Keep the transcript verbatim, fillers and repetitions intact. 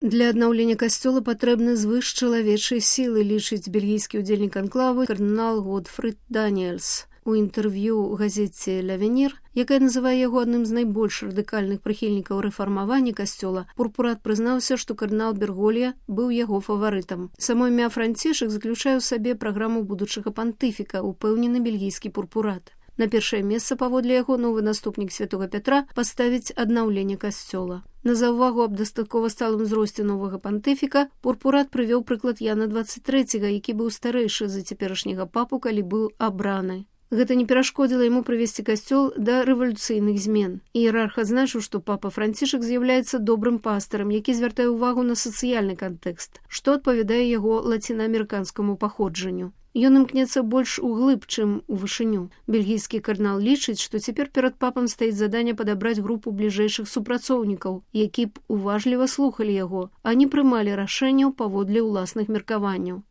Для аднаўлення касцёла патрэбны звыш чалавечай сілы, лічыць бельгійскі ўдзельнік анклавы кардынал Годфрід Даніэльс. У інтэрв'ю газеце «Л'Авенір», якая называе яго адным з найбольш радыкальных прыхільнікаў рэфармавання касцёла, Пурпурат прызнаўся, што кардынал Берголья быў яго фаварытам. Само імя Францішак заключае ў сабе праграму будучага пантыфіка, упэўнены бельгійскі Пурпурат. На першае месца, паводле яго, новы наступнік святога Пятра паставіць аднаўленне касцёла. На заўвагу аб дастаткова сталым узросце новага пантыфіка Пурпурат прывёў прыклад Яна дваццаць трэцяга, які быў старэйшы за цяперашняга папу, калі быў абраны. Гэта не перашкодзіла яму прывесці касцёл да рэвалюцыйных змен. Іерарх адзначыў, што папа Францішак з'яўляецца добрым пастарам, які звяртае ўвагу на сацыяльны кантэкст, што адпавядае яго лацінаамерыканскаму паходжанню. Ён імкнецца больш углыб, чым у вышыню. Бельгійскі кардынал лічыць, што цяпер перад папам стаіць заданне падабраць групу бліжэйшых супрацоўнікаў, які б уважліва слухалі яго, а не прымалі рашэнняў паводле ўласных меркаванняў.